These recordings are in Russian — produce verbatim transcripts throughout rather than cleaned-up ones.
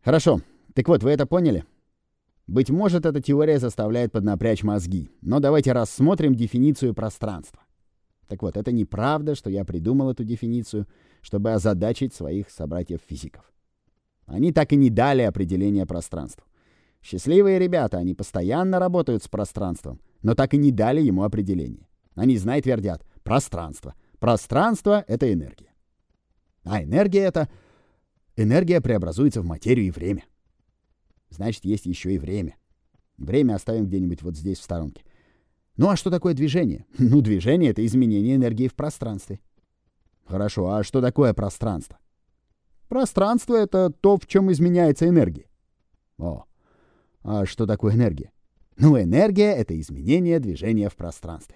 Хорошо. Так вот, вы это поняли? Быть может, эта теория заставляет поднапрячь мозги. Но давайте рассмотрим дефиницию пространства. Так вот, это неправда, что я придумал эту дефиницию, чтобы озадачить своих собратьев-физиков. Они так и не дали определение пространству. Счастливые ребята, они постоянно работают с пространством, но так и не дали ему определение. Они, знай, твердят: пространство. Пространство — это энергия. А энергия — это... Энергия преобразуется в материю и время. Значит, есть еще и время. Время оставим где-нибудь вот здесь, в сторонке. Ну а что такое движение? Ну, движение — это изменение энергии в пространстве. Хорошо, а что такое пространство? Пространство — это то, в чем изменяется энергия. О, а что такое энергия? Ну, энергия — это изменение движения в пространстве.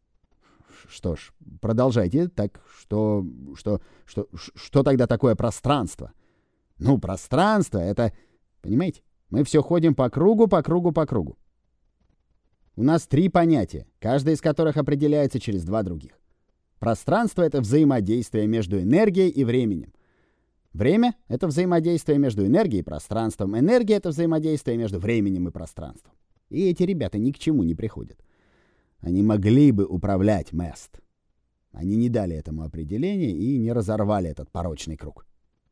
Что ж, продолжайте. Так что, что, что, что тогда такое пространство? Ну, пространство — это... Понимаете? Мы все ходим по кругу, по кругу, по кругу. У нас три понятия, каждое из которых определяется через два других. Пространство — это взаимодействие между энергией и временем. Время — это взаимодействие между энергией и пространством. Энергия — это взаимодействие между временем и пространством. И эти ребята ни к чему не приходят. Они могли бы управлять Мест. Они не дали этому определения и не разорвали этот порочный круг.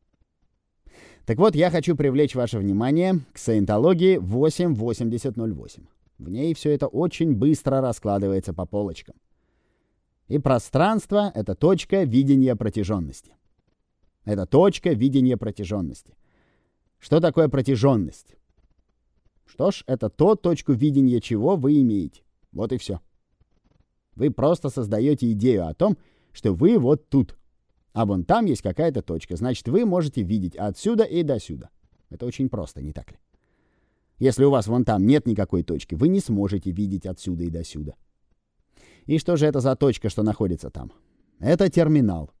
Так вот, я хочу привлечь ваше внимание к саентологии восемь восемьдесят ноль восемь. В ней все это очень быстро раскладывается по полочкам. И пространство — это точка видения протяженности. Это точка видения протяженности. Что такое протяженность? Что ж, это то, точку видения чего вы имеете. Вот и все. Вы просто создаете идею о том, что вы вот тут. А вон там есть какая-то точка. Значит, вы можете видеть отсюда и досюда. Это очень просто, не так ли? Если у вас вон там нет никакой точки, вы не сможете видеть отсюда и досюда. И что же это за точка, что находится там? Это терминал.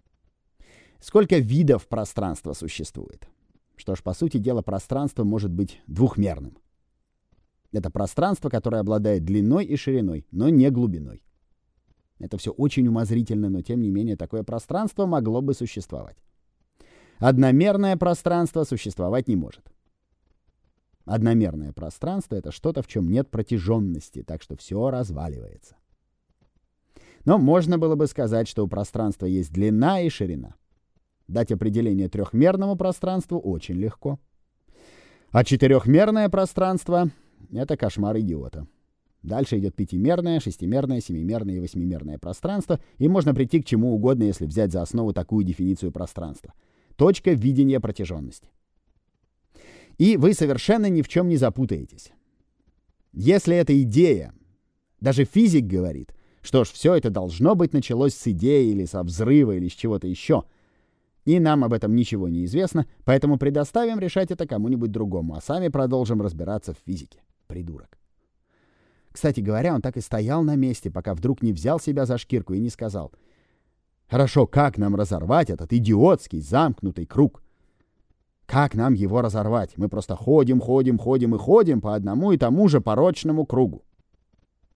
Сколько видов пространства существует? Что ж, по сути дела, пространство может быть двухмерным. Это пространство, которое обладает длиной и шириной, но не глубиной. Это все очень умозрительно, но тем не менее такое пространство могло бы существовать. Одномерное пространство существовать не может. Одномерное пространство — это что-то, в чем нет протяженности, так что все разваливается. Но можно было бы сказать, что у пространства есть длина и ширина. Дать определение трехмерному пространству очень легко. А четырехмерное пространство — это кошмар идиота. Дальше идет пятимерное, шестимерное, семимерное и восьмимерное пространство, и можно прийти к чему угодно, если взять за основу такую дефиницию пространства. Точка видения протяженности. И вы совершенно ни в чем не запутаетесь. Если эта идея, даже физик говорит, что ж, все это должно быть началось с идеи или со взрыва или с чего-то еще, и нам об этом ничего не известно, поэтому предоставим решать это кому-нибудь другому, а сами продолжим разбираться в физике. Придурок. Кстати говоря, он так и стоял на месте, пока вдруг не взял себя за шкирку и не сказал: «Хорошо, как нам разорвать этот идиотский замкнутый круг? Как нам его разорвать? Мы просто ходим, ходим, ходим и ходим по одному и тому же порочному кругу».